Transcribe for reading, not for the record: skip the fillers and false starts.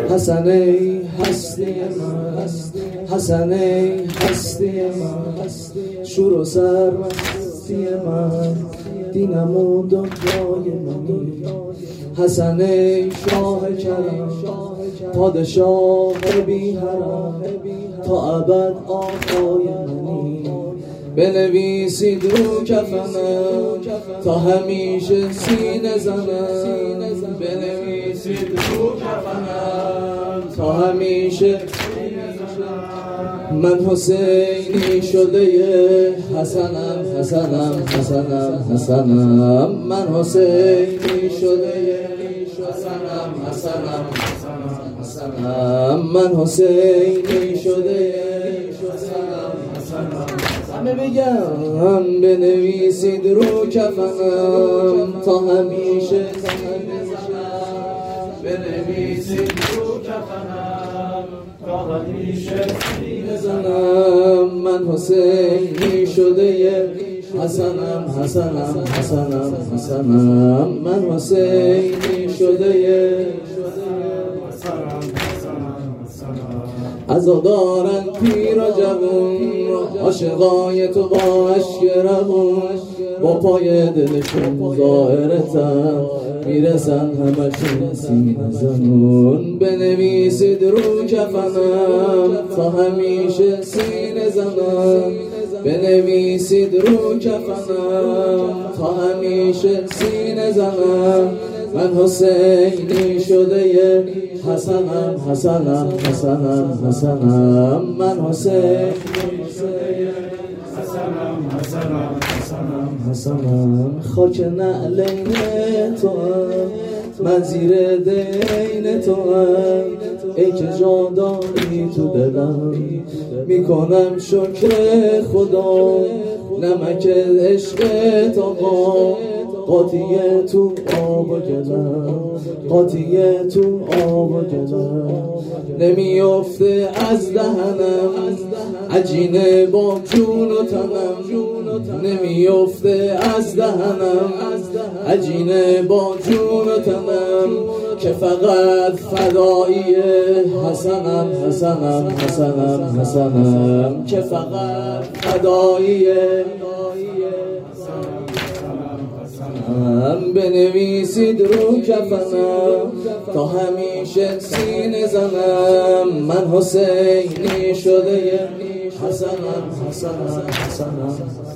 حسن ای هستی من، حسن ای هستی من، شور و سرمستی من، دینم و دنیای منی. حسن ای شاه کرم، پادشاه بی حرم، تا ابد آقای منی. بنویسید رو کفنم تا همیشه سینه زنم، بنویسید رو کفنم تا همیشه سینه زنم. من حسینی شده حسنم، حسنم، حسنم، حسنم. من حسینی شده حسنم، حسنم، حسنم، حسنم. من حسینی شده حسنم، حسنم. همه بگم بنویسید رو کفنم تا همیشه سینه زنم، بنویسید رو کفنم تا همیشه سینه زنم. من حسینی شده حسنم، حسنم، حسنم، حسنم. من حسینی شده عزادارن پیر و جوون، عاشقای تو با عشق روون، با پای دلشون ظاهرتن میرسن همشون سینه زنون. بنویسید رو کفنم تا همیشه سینه زنم، بنویسید رو کفنم تا همیشه سینه زنم. من حسینی شده حسنم، حسنم، حسنم، حسنم. من حسینی شده حسنم، حسنم، حسنم، حسنم. خاک نعلین تو من زیر دین تو ای که جا داری تو دلم، میکنم شکر خدا. نمک عشق آقا قاطیه تو آب و گلم، قاطیه تو آب و گلم. نمیافته از دهنم عجینه با جون و تنم، نمیافته از دهنم عجینه با جون و تنم. که فقط فدایی حسنم، حسنم، حسنم، حسنم. که فقط فدایی بنویسید رو کفنم تا همیشه سینه زنم. من حسینی شده حسنم، حسنم، حسنم.